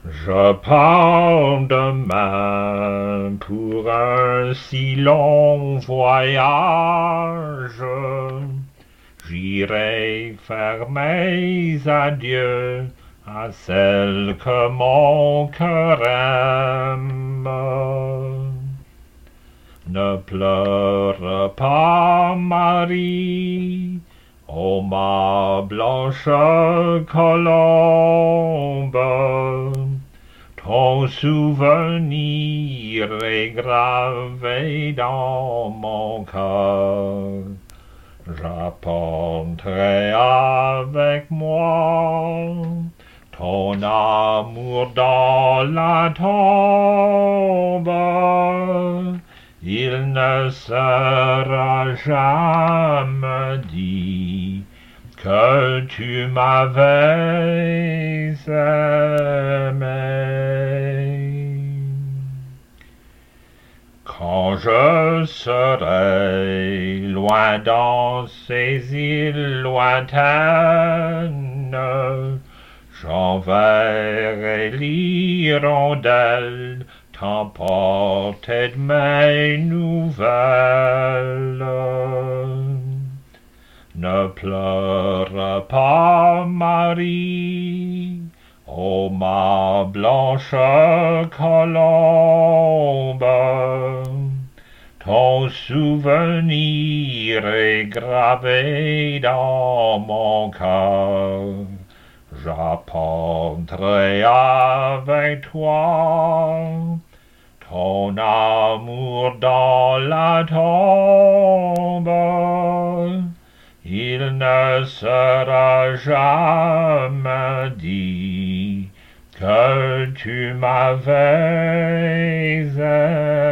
Je pars demain pour un si long voyage. J'irai faire mes adieux à celle que mon cœur aime. Ne pleure pas, Marie, ô ma blanche colombe. Ton souvenir est gravé dans mon cœur. J'apporterai avec moi ton amour dans la tombe. Il ne sera jamais dit que tu m'avais aimé. Quand je serai loin dans ces îles lointaines, j'enverrai l'hirondelle t'emporter de mes nouvelles. Ne pleure pas, Marie, ô ma blanche colombe. Ton souvenir est gravé dans mon cœur. J'apporterai avec toi ton amour dans la tombe. Il ne sera jamais dit que tu m'avais aimé.